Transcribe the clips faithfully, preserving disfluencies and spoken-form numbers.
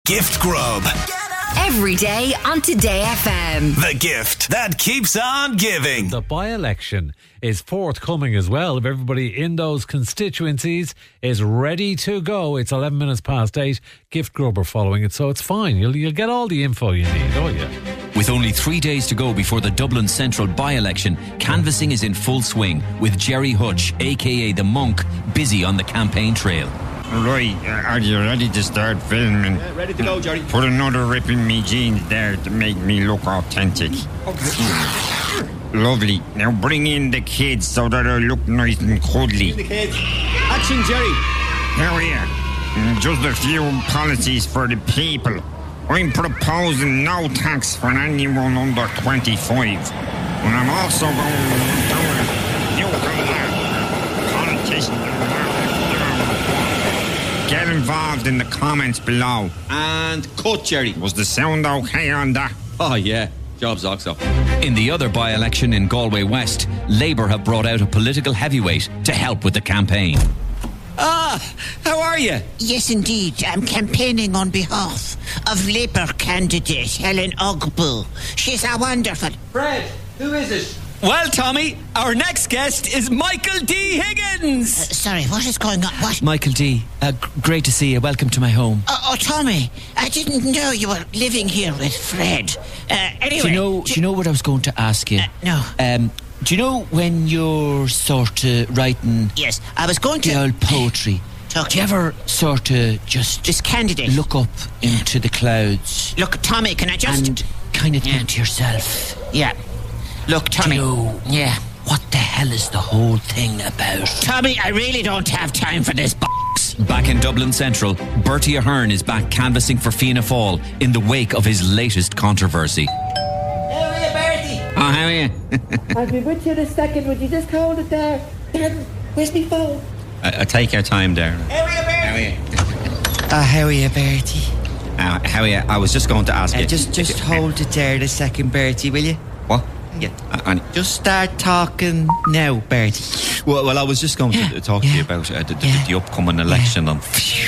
Gift Grub. Every day on Today F M. The gift that keeps on giving. The by-election is forthcoming as well. If everybody in those constituencies is ready to go, it's eleven minutes past eight. Gift Grub are following it, so it's fine. You'll, you'll get all the info you need, oh yeah. With only three days to go before the Dublin Central by-election, canvassing is in full swing, with Jerry Hutch, aka The Monk, busy on the campaign trail. Right, are you ready to start filming? Yeah, ready to go, Jerry. Put another rip in me jeans there to make me look authentic. Okay. Lovely. Now bring in the kids so that I look nice and cuddly. The kids. Action, Jerry. Here we are. Just a few policies for the people. I'm proposing no tax for anyone under twenty-five. And I'm also going to do a politician. Get involved in the comments below. And cut, Jerry. Was the sound okay on that? Oh, yeah. Job's Oxo. In the other by-election in Galway West, Labour have brought out a political heavyweight to help with the campaign. Ah, how are you? Yes, indeed. I'm campaigning on behalf of Labour candidate Helen Ogbull. She's a wonderful... Fred, who is it? Well, Tommy, our next guest is Michael D. Higgins. Uh, sorry, what is going on? What? Michael D., uh, g- great to see you. Welcome to my home. Oh, oh, Tommy, I didn't know you were living here with Fred. Uh, anyway... Do you know, do you know what I was going to ask you? Uh, no. Um, do you know when you're sort of writing... Yes, I was going to... the old poetry... Talk do you ever sort of just... This candidate... look up into the clouds... Look, Tommy, can I just... and kind of think Yeah. to yourself... Yeah. Look, Tommy... Do you know Yeah. what the hell is the whole thing about? Tommy, I really don't have time for this box. Back in Dublin Central, Bertie Ahern is back canvassing for Fianna Fáil in the wake of his latest controversy. How are you, Bertie? Oh, how are you? I'll be with you in a second. Would you just hold it there? Dad, where's my phone? uh, take your time there. How are you, Bertie? How are you? Ah, how are you, Bertie? Uh, how are you? I was just going to ask Uh, you. just just hold it there a second, Bertie, will you? What? Yeah. Uh, and, Just start talking now, Bertie. well, well, I was just going Yeah, to talk to yeah, you about uh, the, the, yeah. the upcoming election. On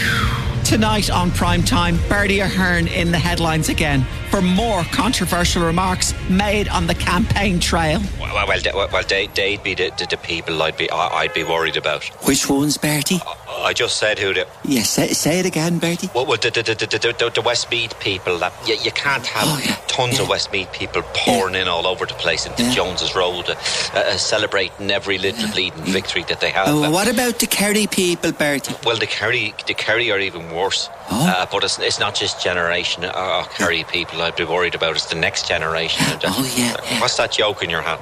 Tonight on Prime Time, Bertie Ahern in the headlines again for more controversial remarks made on the campaign trail. Well, well, well, well they, they'd be the, the, the people I'd be I- I'd be worried about. Which ones, Bertie? I just said who the Yes, say, say it again, Bertie. well, well the, the, the, the, the, the Westmeath people. That you, you can't have Oh, yeah, tons yeah. of Westmeath people pouring in all over the place into Yeah. Jones's Road, uh, uh, celebrating every little bleeding victory that they have. Oh, Uh, what about the Kerry people, Bertie? well, the Kerry, the Kerry are even worse. Oh. Uh, but it's, it's not just generation uh, Kerry people I'd be worried about. It's the next generation. And, uh, Oh, yeah, yeah. What's that joke in your hand?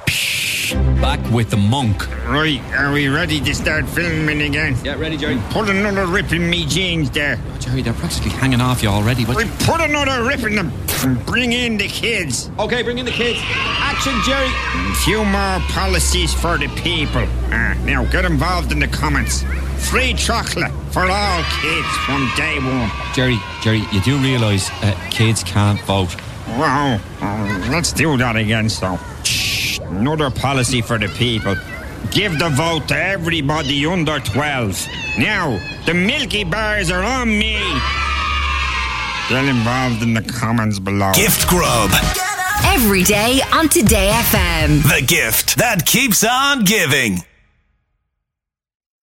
Back with the Monk. right, are we ready to start filming again? Yeah, ready, Jerry. Put another rip in me jeans there. Jerry, they're practically hanging off you already. What? We put another rip in them. Bring in the kids. Okay, bring in the kids. Action, Jerry. A few more policies for the people. Uh, now get involved in the comments. Free chocolate for all kids from day one. Jerry, Jerry, you do realise uh, kids can't vote. Wow, uh, let's do that again, so. Shh, another policy for the people. Give the vote to everybody under twelve. Now, the Milky Bars are on me. Get involved in the comments below. Gift Grub. Every day on Today F M. The gift that keeps on giving.